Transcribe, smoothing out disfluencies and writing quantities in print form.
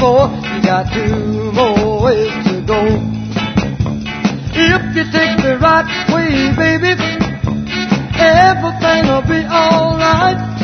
more. You got 2 more ways to go. If you take the right way, baby, everything'll be alright.